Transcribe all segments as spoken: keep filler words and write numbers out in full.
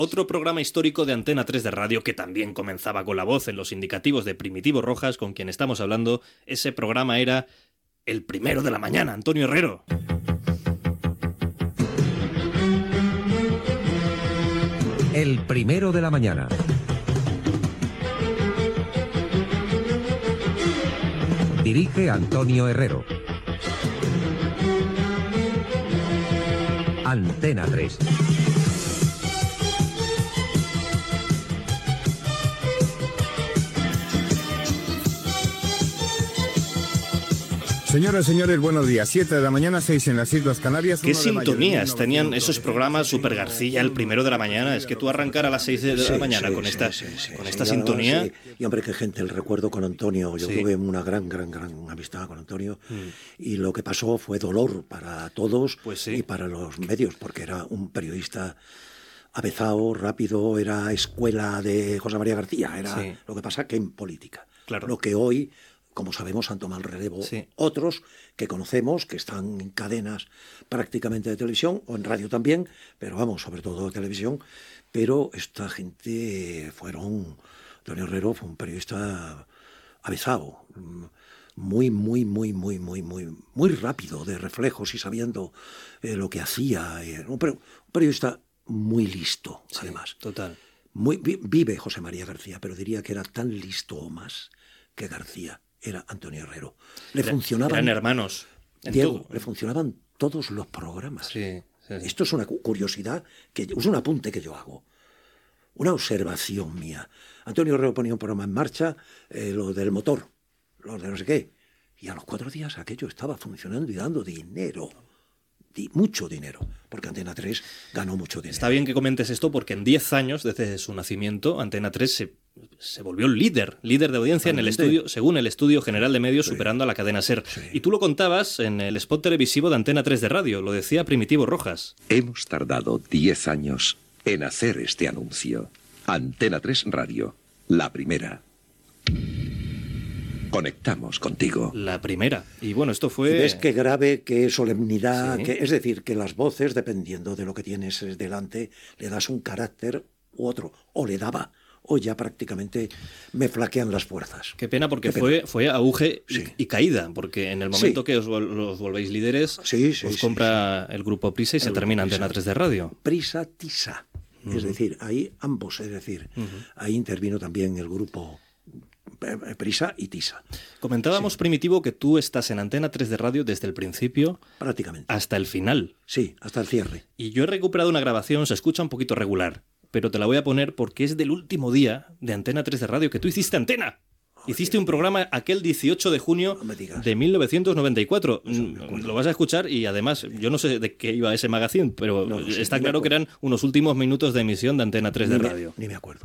Otro programa histórico de Antena tres de Radio que también comenzaba con la voz en los indicativos de Primitivo Rojas, con quien estamos hablando. Ese programa era El Primero de la Mañana, Antonio Herrero. El Primero de la Mañana. Dirige Antonio Herrero. Antena tres. Señoras, señores, buenos días. siete de la mañana, seis en las Islas Canarias. ¿Qué sintonías tenían esos programas? Super García, El Primero de la Mañana. Es que tú arrancar a las seis de la Sí, mañana sí, con sí, esta, sí, sí, con sí, esta sí, sintonía. sí. Y hombre, qué gente, el recuerdo con Antonio. Yo Sí. tuve una gran, gran, gran amistad con Antonio. Mm. Y lo que pasó fue dolor para todos, pues sí, y para los medios, porque era un periodista avezado, rápido, era escuela de José María García. Era sí. Lo que pasa que en política. Claro. Lo que hoy, como sabemos, han tomado el relevo sí. otros que conocemos, que están en cadenas prácticamente de televisión, o en radio también, pero vamos, sobre todo de televisión. Pero esta gente fueron... Antonio Herrero fue un periodista avezado, muy, muy, muy, muy, muy, muy, muy rápido de reflejos y sabiendo eh, lo que hacía. Eh, un, un periodista muy listo, sí, además. Total. Muy, vi, vive José María García, pero diría que era tan listo o más que García. Era Antonio Herrero. Le Era, funcionaban... Eran hermanos. Diego, le funcionaban todos los programas. Sí, sí, sí. Esto es una curiosidad, que es un apunte que yo hago. Una observación mía. Antonio Herrero ponía un programa en marcha, eh, lo del motor, lo de no sé qué. Y a los cuatro días aquello estaba funcionando y dando dinero. Di, mucho dinero, porque Antena tres ganó mucho dinero. Está bien que comentes esto porque en diez años desde su nacimiento Antena tres se, se volvió líder, líder de audiencia Realmente. en el estudio, según el Estudio General de Medios, sí. superando a la cadena SER. Sí. Y tú lo contabas en el spot televisivo de Antena tres de Radio, lo decía Primitivo Rojas. Hemos tardado diez años en hacer este anuncio. Antena tres Radio, la primera. Conectamos contigo. La primera. Y bueno, esto fue... ¿Ves qué grave, qué solemnidad? Sí. Que, es decir, que las voces, dependiendo de lo que tienes delante, le das un carácter u otro. O le daba. O ya prácticamente me flaquean las fuerzas. Qué pena, porque Qué fue, pena. fue auge y, Sí. y caída. Porque en el momento Sí. que os, os volvéis líderes, sí, sí, os sí, compra sí. el grupo Prisa y el se termina Antena tres de Radio. Prisa Tisa. Uh-huh. Es decir, ahí ambos, es decir, uh-huh. ahí intervino también el grupo Prisa y Tisa. Comentábamos, sí. Primitivo, que tú estás en Antena tres de Radio desde el principio prácticamente hasta el final. Sí, hasta el cierre. Y yo he recuperado una grabación, se escucha un poquito regular, pero te la voy a poner porque es del último día de Antena tres de Radio que tú hiciste antena. Joder. Hiciste un programa aquel dieciocho de junio no de mil novecientos noventa y cuatro. Lo vas a escuchar y además, yo no sé de qué iba ese magazine, pero no, no sé, está claro que eran unos últimos minutos de emisión de Antena tres ni de me, Radio. Ni me acuerdo.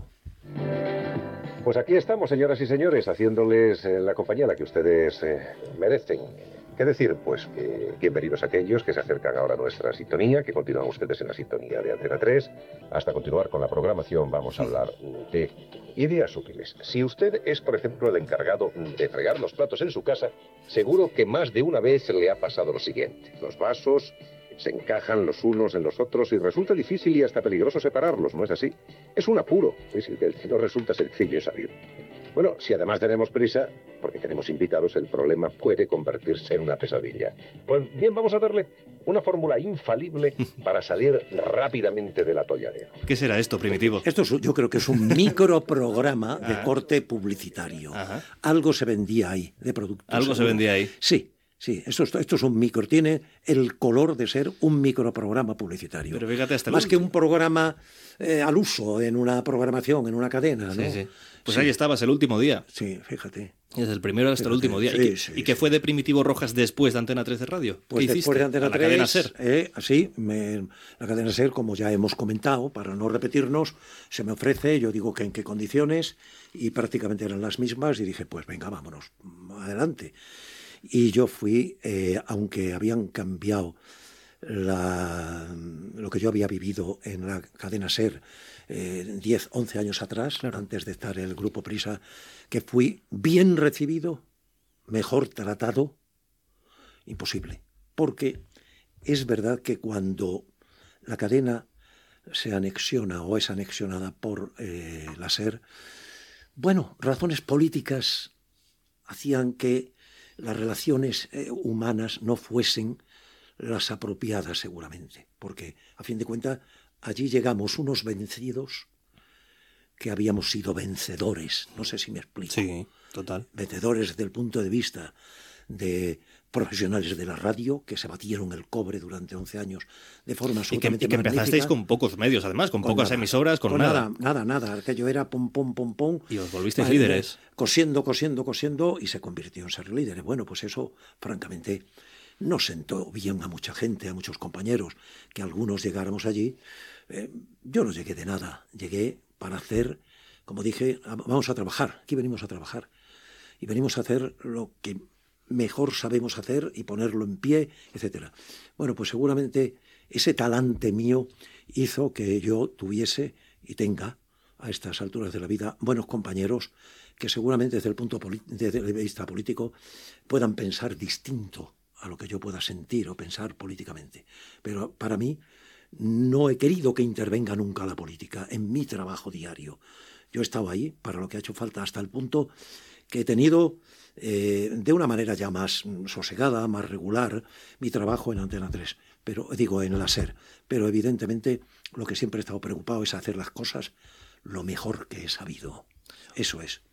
Pues aquí estamos, señoras y señores, haciéndoles eh, la compañía a la que ustedes eh, merecen. ¿Qué decir? Pues que bienvenidos a aquellos que se acercan ahora a nuestra sintonía, que continúan ustedes en la sintonía de Antena tres. Hasta continuar con la programación vamos a hablar de ideas útiles. Si usted es, por ejemplo, el encargado de fregar los platos en su casa, seguro que más de una vez le ha pasado lo siguiente. Los vasos se encajan los unos en los otros y resulta difícil y hasta peligroso separarlos, ¿no es así? Es un apuro, es el que no resulta sencillo salir. Bueno, si además tenemos prisa, porque tenemos invitados, el problema puede convertirse en una pesadilla. Pues bien, vamos a darle una fórmula infalible para salir rápidamente del atolladero. ¿Qué será esto, Primitivo? Esto es, yo creo que es un microprograma de corte publicitario. Ajá. Algo se vendía ahí, de productos. ¿Algo seguro. se vendía ahí? Sí. Sí, esto, esto es un micro, tiene el color de ser un microprograma publicitario. Pero fíjate, hasta más que un programa eh, al uso en una programación, en una cadena, ¿no? Sí, sí. Pues sí. Ahí estabas, el último día. Sí, fíjate. Desde el primero hasta fíjate. el último día. Sí, ¿Y, que, sí, ¿y qué sí. fue de Primitivo Rojas después de Antena tres de Radio? Pues ¿Qué después hiciste? de Antena ¿A la tres, cadena SER? Eh, así, me, la cadena SER, como ya hemos comentado, para no repetirnos, se me ofrece, yo digo que en qué condiciones, y prácticamente eran las mismas, y dije, pues venga, vámonos, adelante. Y yo fui, eh, aunque habían cambiado la, lo que yo había vivido en la cadena SER eh, diez, once años atrás, claro. antes de estar el Grupo Prisa, que fui bien recibido, mejor tratado, imposible. Porque es verdad que cuando la cadena se anexiona o es anexionada por eh, la SER, bueno, razones políticas hacían que las relaciones eh, humanas no fuesen las apropiadas seguramente, porque a fin de cuentas allí llegamos unos vencidos que habíamos sido vencedores, no sé si me explico. Sí, total. Vencedores desde el punto de vista de profesionales de la radio que se batieron el cobre durante once años de forma absolutamente Y que, y que empezasteis magnífica. con pocos medios, además, con, Con pocas nada, emisoras, con, con nada. nada. Nada, nada. Aquello era pom, pom, pom, pom. Y os volvisteis Vale, líderes. Cosiendo, cosiendo, cosiendo y se convirtió en ser líderes. Bueno, pues eso, francamente, no sentó bien a mucha gente, a muchos compañeros, que algunos llegáramos allí. Eh, yo no llegué de nada. Llegué para hacer, como dije, vamos a trabajar. Aquí venimos a trabajar. Y venimos a hacer lo que mejor sabemos hacer y ponerlo en pie, etcétera. Bueno, pues seguramente ese talante mío hizo que yo tuviese y tenga a estas alturas de la vida buenos compañeros que seguramente desde el punto desde el vista político puedan pensar distinto a lo que yo pueda sentir o pensar políticamente. Pero para mí no he querido que intervenga nunca la política en mi trabajo diario. Yo he estado ahí para lo que ha hecho falta hasta el punto que he tenido eh, de una manera ya más sosegada, más regular, mi trabajo en Antena tres, pero digo en la SER. Pero evidentemente lo que siempre he estado preocupado es hacer las cosas lo mejor que he sabido. Eso es.